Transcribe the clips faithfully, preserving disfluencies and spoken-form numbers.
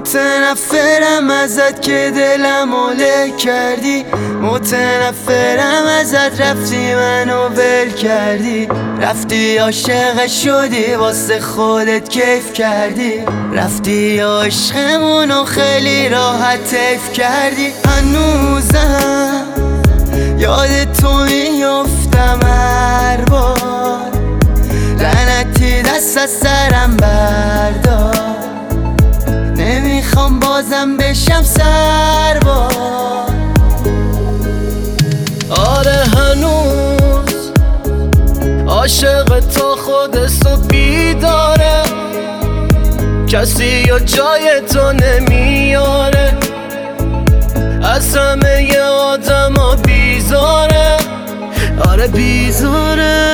متنفرم ازت که دلم له کردی، متنفرم ازت رفتی منو ول کردی، رفتی عاشق شدی واسه خودت کیف کردی، رفتی عشقمونو خیلی راحت حیف کردی. هنوزم یاد تو میافتم هر بار، لعنتی دست از سرم بردار، نمیخوام بازم بشم سربار. آره هنوز عاشق تو خودشو بیداره، کسی یا جای تو نمیاره، از همه آدم ها بیزاره، آره بیزاره.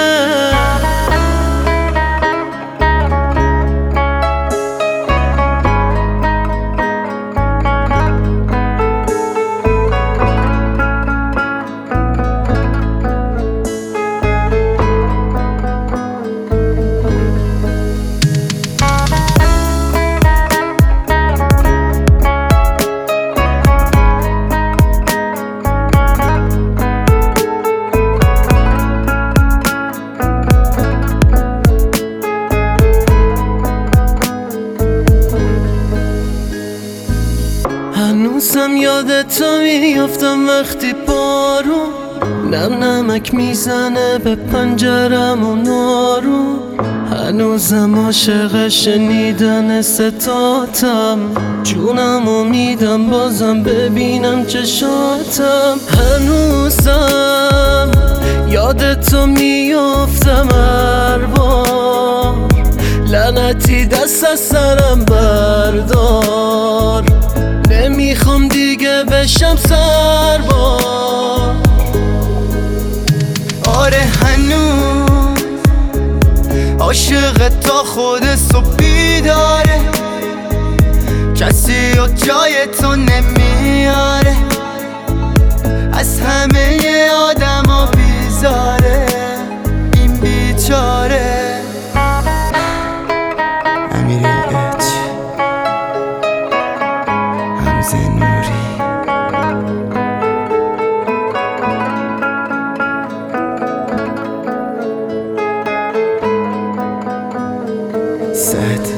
هنوزم یاد تو میافتم وقتی بارون نم نمک میزنه به پنجرم و نارون، هنوزم عاشق شنیدن ستاتم، جونمو میدم بازم ببینم چشاتم. هنوزم یاد تو میافتم هر بار، لعنتی دست از سرم بردار، نمیخوام دیگه بشم سربار. آره هنوز عاشق تا خودشو بیداره، کسی و جای تو نمیاره، از همه آدم ها بیزاره این بیچاره. امیری اچ حمزه نوری سعد